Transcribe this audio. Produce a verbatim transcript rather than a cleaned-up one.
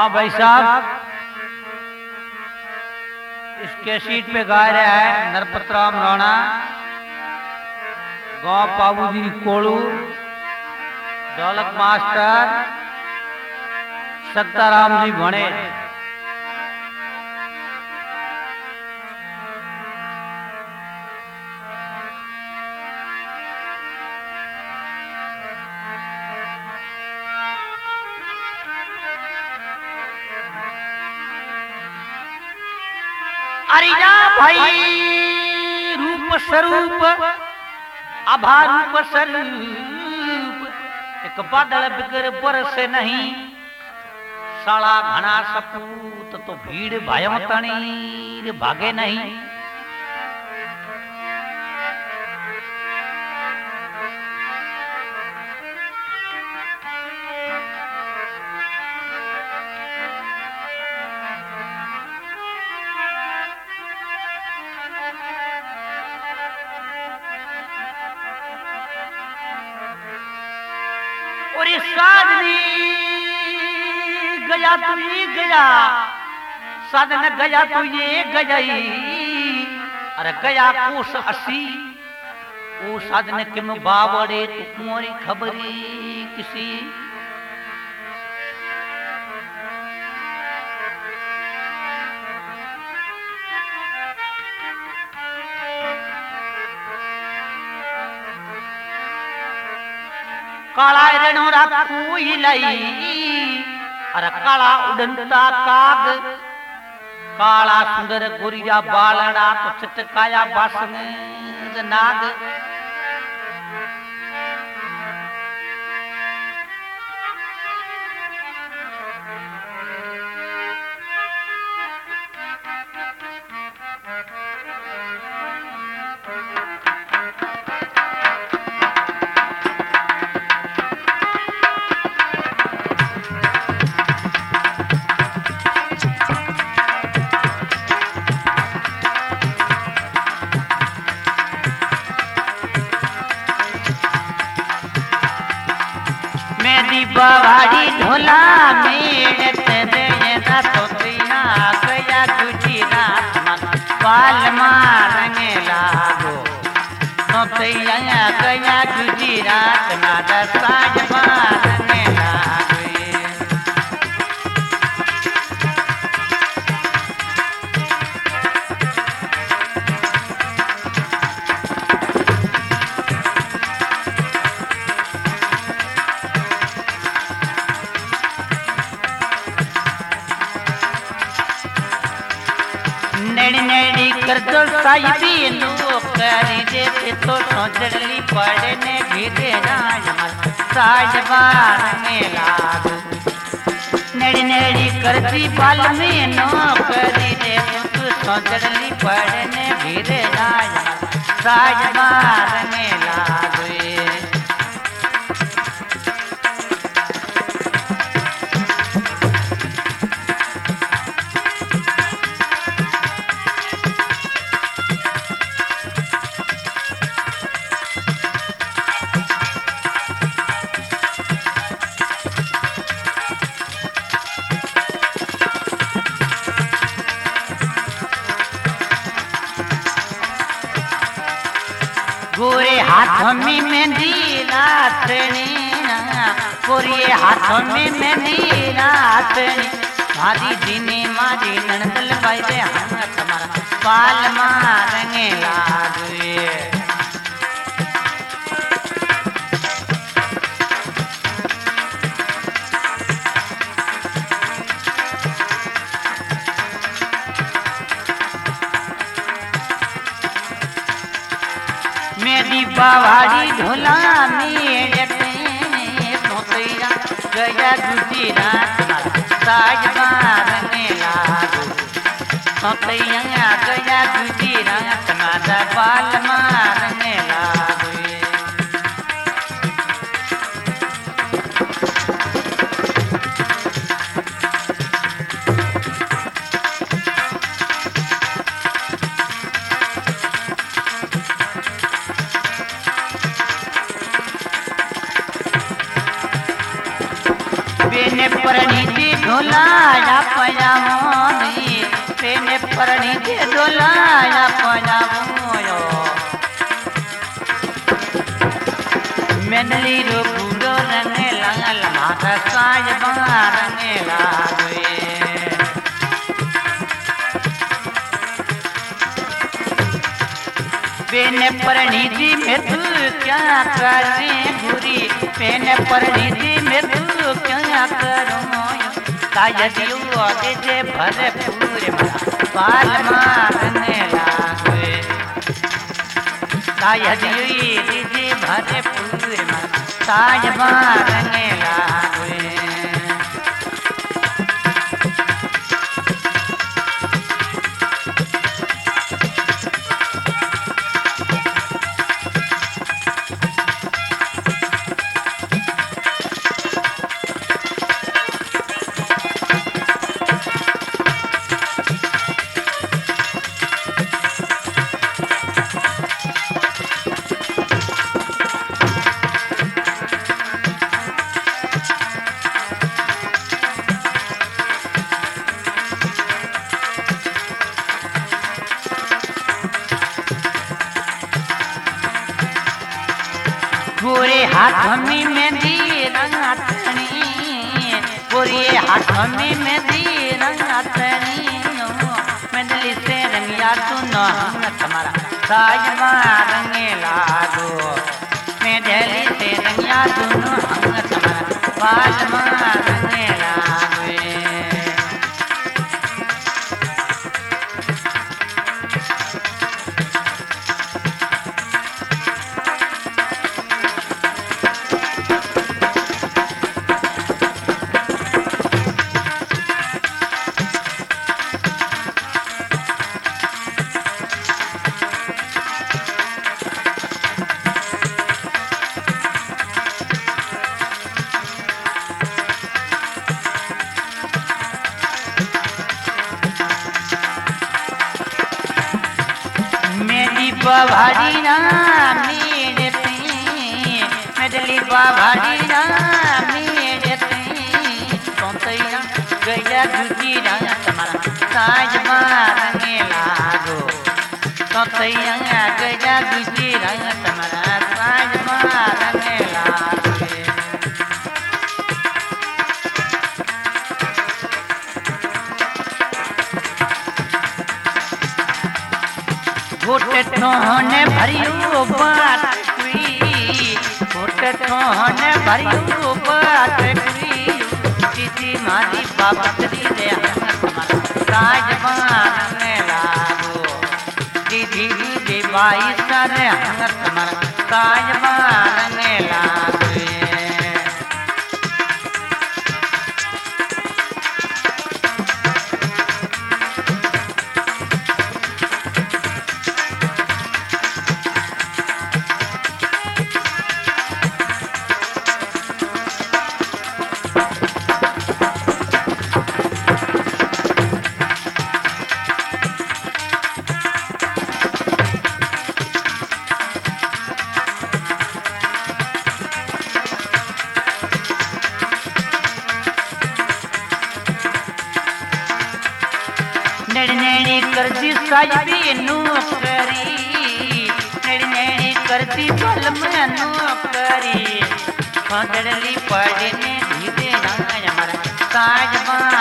हाँ भाई साहब, इस कैसेट पे गा रहा है नरपतराम राणा, गांव पाबूजी कोड़ू, ढोलक मास्टर सत्ताराम जी भणे। अरिया भाई रूप स्वरूप आभा रूप स्वरूप, एक बादल बिगर बरस नहीं, साला घना सपूत तो भीड़ भयम तणी भागे नहीं। और ये साधनी गया तू ये गया, साधन गया तू ये गई, अरे गया कोस असी, वो साधन किम बावड़े तू कुंवरी खबरी किसी। काला रणोरा कोई लाई, अरे काला उड़नता काग, काला सुंदर गोरिया बालड़ा तो चितकाया बासन नाग। बावाड़ी ढोला मेड़त देना तो तीना गया गुजरात मन पाल मारने लागो, तो तीना गया गुजरात ना दसाज मारने लागो। नेड़ी नेड़ी कर दो साहिबी नौकरी देते तो सोचली पड़े ने भी देना साज मारने लाग। नेड़ी नेड़ी करती बाल में नौकरी दे तो सोचली पड़े ने भी देना साज मारने लाग। गोरे हाथों में मेहंदी नाथनी, गोरे हाथों में मेहंदी नाथनी, मारी दीने मारी नंदल भाई दे हम तुम्हारा बाल मारने लागे। मेरी बावाड़ी ढोला मेड़ते तो तीना गया गुजरात साज मारने लागो, तो तीना गया गुजरात ना बाल मारने लागो। बेने परणी ढोलाया पजामोनी पेने परणी दे ढोलाया पजामोयो मेनली रो बूढ़ो रंग लाल माता साजबा रंग लागे पेने परणी दी में तू क्या करे बुरी पेने परणी दी में तू क्या करो शायद यू आगे जे भरे पूरे बाल मारने लागे शायद यू जे भरे पूरे ताज मारने लागे गोरे हाथ में मेहंदी रंगातनी गोरे हाथ में मेहंदी रंगातनी मेहंदी से रंगिया सुनो तुम्हारा साजमा रंगे लागो मेहंदी से रंगिया सुनो हम तुम्हारा बालमा रंगे लागो बाभाड़ी ना मेरे पे मेडली बाभाड़ी ना मेरे पे सोतैया गया दूजी ना तुम्हारा साज मारने लागो सोतैया गया दूजी ना तुम्हारा साज मारने लागो घोटे ठोने भरियो बात कुई घोटे ठोने भरियो बात कुई दीदी मारी बाबतरी दे हमारा साज मारने लागो दीदी दीदी बाई सारे हम तुम्हारा साज मारने लागो नैनी करती साजबी नौकरी नैनी करती पल में नौकरी खंडली पड़ने धीरे हमारा साज